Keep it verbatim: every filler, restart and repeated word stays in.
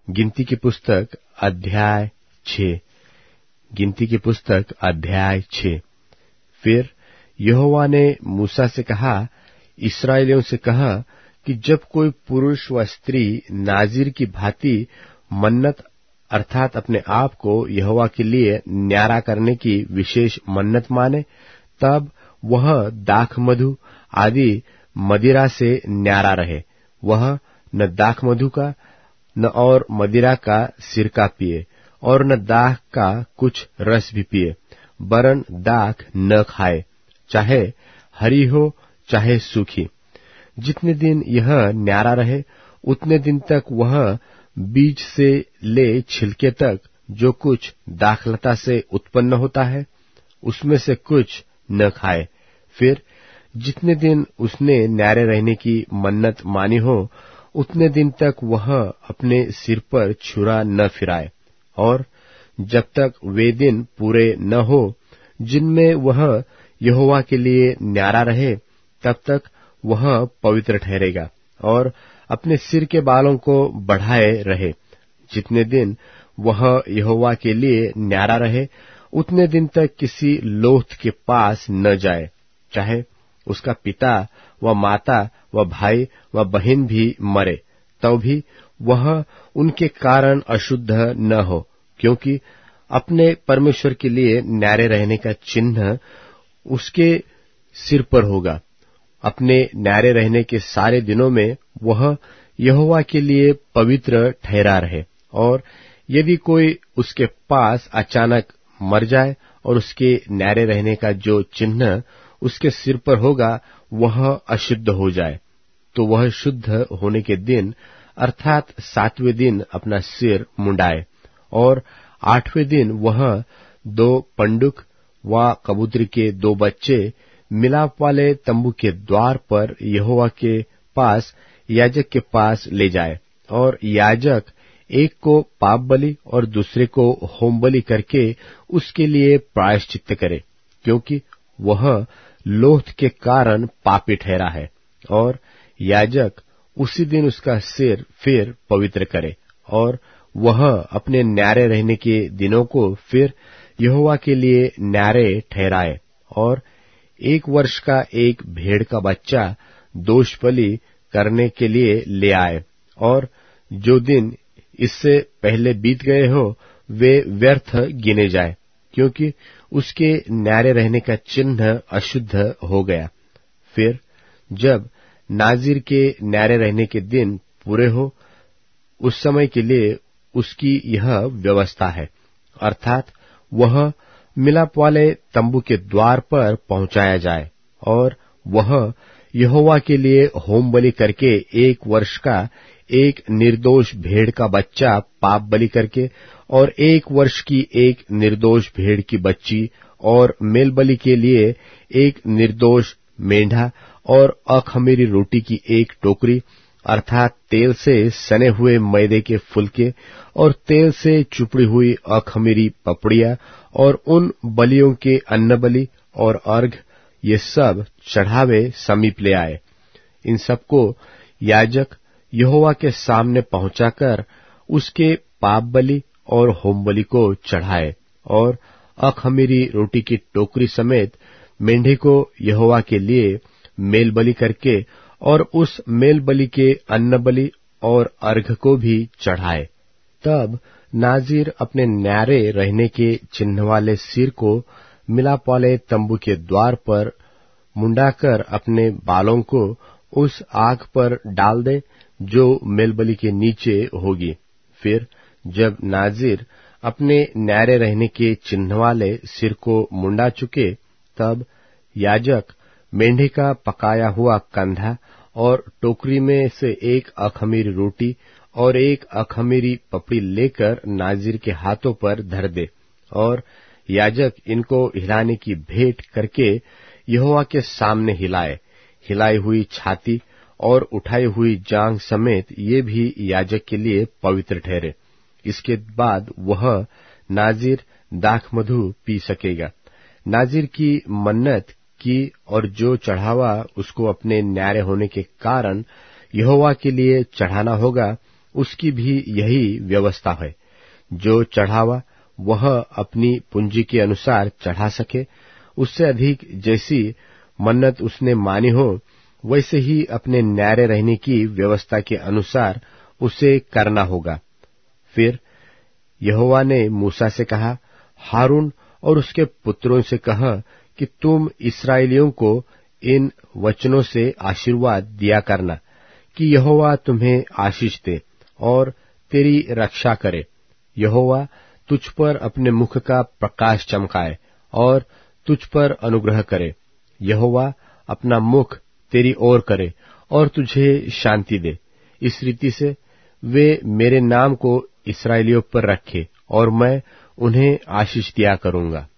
गिनती की पुस्तक अध्याय छह। गिनती की पुस्तक अध्याय छह। फिर यहोवा ने मूसा से कहा, इस्राएलियों से कहा कि जब कोई पुरुष व स्त्री नाजीर की भांति मन्नत अर्थात अपने आप को यहोवा के लिए न्यारा करने की विशेष मन्नत माने, तब वह दाख मधु आदि मदिरा से न्यारा रहे। वह न दाख मधु का न और मदिरा का सिरका पिए और न दाख का कुछ रस भी पिए, वरन दाख न खाए, चाहे हरी हो चाहे सूखी। जितने दिन यह न्यारा रहे उतने दिन तक वह बीज से ले छिलके तक जो कुछ दाखलता से उत्पन्न होता है उसमें से कुछ न खाए। फिर जितने दिन उसने न्यारे रहने की मन्नत मानी हो उतने दिन तक वह अपने सिर पर छुरा न फिराए, और जब तक वे दिन पूरे न हो जिनमें वह यहोवा के लिए न्यारा रहे, तब तक वह पवित्र ठहरेगा और अपने सिर के बालों को बढ़ाए रहे। जितने दिन वह यहोवा के लिए न्यारा रहे उतने दिन तक किसी लोथ के पास न जाए, चाहे उसका पिता व माता व भाई व बहन भी मरे, तो भी वह उनके कारण अशुद्ध न हो, क्योंकि अपने परमेश्वर के लिए न्यारे रहने का चिन्ह उसके सिर पर होगा। अपने न्यारे रहने के सारे दिनों में वह यहोवा के लिए पवित्र ठहरा रहे, और यदि कोई उसके पास अचानक मर जाए और उसके न्यारे रहने का जो चिन्ह उसके सिर पर होगा वह अशुद्ध हो जाए, तो वह शुद्ध होने के दिन अर्थात सातवें दिन अपना सिर मुंडाए, और आठवें दिन वह दो पंडुक व कबूतरी के दो बच्चे मिलाप वाले तंबू के द्वार पर यहोवा के पास याजक के पास ले जाए, और याजक एक को पाप बलि और दूसरे को होम बलि करके उसके लिए प्रायश्चित्त करे, क्योंकि वह लोथ के कारण पापी ठहरा है। और याजक उसी दिन उसका सिर फिर पवित्र करे, और वह अपने न्यारे रहने के दिनों को फिर यहोवा के लिए न्यारे ठहराए, और एक वर्ष का एक भेड़ का बच्चा दोष बलि करने के लिए ले आए, और जो दिन इससे पहले बीत गए हो वे व्यर्थ गिने जाए, क्योंकि उसके न्यारे रहने का चिन्ह अशुद्ध हो गया। फिर जब नाजीर के न्यारे रहने के दिन पूरे हो उस समय के लिए उसकी यह व्यवस्था है, अर्थात वह मिलाप वाले तंबू के द्वार पर पहुंचाया जाए, और वह यहोवा के लिए होम बलि करके एक वर्ष का एक निर्दोष भेड़ का बच्चा पाप बलि करके, और एक वर्ष की एक निर्दोष भेड़ की बच्ची, और मेल बलि के लिए एक निर्दोष मेंढा, और अखमीरी रोटी की एक टोकरी अर्थात तेल से सने हुए मैदे के फुलके और तेल से चुपड़ी हुई अखमीरी पपड़िया, और उन बलियों के अन्न बलि और अर्घ ये सब चढ़ावे समीप ले आए। इन सबको याजक यहोवा के सामने पहुंचाकर उसके पाप बलि और होम बलि को चढ़ाए, और अखमीरी रोटी की टोकरी समेत मेंढे को यहोवा के लिए मेल बलि करके, और उस मेल बलि के अन्न बलि और अर्घ को भी चढ़ाए। तब नाजीर अपने न्यारे रहने के चिन्ह वाले सिर को मिलाप वाले तंबू के द्वार पर मुंडाकर अपने बालों को उस आग पर डाल दे जो मेलबलि के नीचे होगी। फिर जब नाजीर अपने न्यारे रहने के चिन्ह वाले सिर को मुंडा चुके, तब याजक मेंढे का पकाया हुआ कंधा और टोकरी में से एक अखमीरी रोटी और एक अखमीरी पपड़ी लेकर नाजीर के हाथों पर धर दे, और याजक इनको हिलाने की भेंट करके यहोवा के सामने हिलाए। हिलाई हुई छाती और उठाई हुई जांघ समेत ये भी याजक के लिए पवित्र ठहरे। इसके बाद वह नाजीर दाख मधु पी सकेगा। नाजीर की मन्नत की और जो चढ़ावा उसको अपने न्यारे होने के कारण यहोवा के लिए चढ़ाना होगा, उसकी भी यही व्यवस्था है। जो चढ़ावा वह अपनी पूंजी के अनुसार चढ़ा सके, उससे अधिक जैसी मन्नत उसने मानी हो, वैसे ही अपने न्यारे रहने की व्यवस्था के अनुसार उसे करना होगा। फिर यहोवा ने मूसा से कहा, हारून और उसके पुत्रों से कह कि तुम इस्राएलियों को इन वचनों से आशीर्वाद दिया करना कि यहोवा तुम्हें आशीष दे और तेरी रक्षा करे। यहोवा तुझ पर अपने मुख का प्रकाश चमकाए और तुझ पर अनुग्रह करे। यहोवा अपना मुख तेरी ओर करे और तुझे शांति दे। इस रीति से वे मेरे नाम को इस्राएलियों पर रखे और मैं उन्हें आशीष दिया करूंगा।